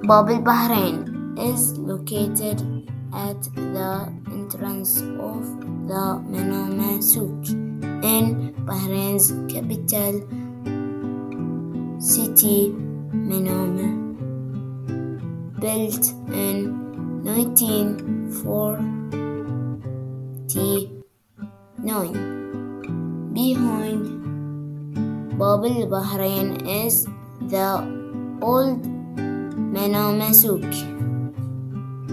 Bab al Bahrain is located at the entrance of the Manama Souk in Bahrain's capital city, Manama. Built in 1949. Behind Bab al Bahrain is the old Manama Souk.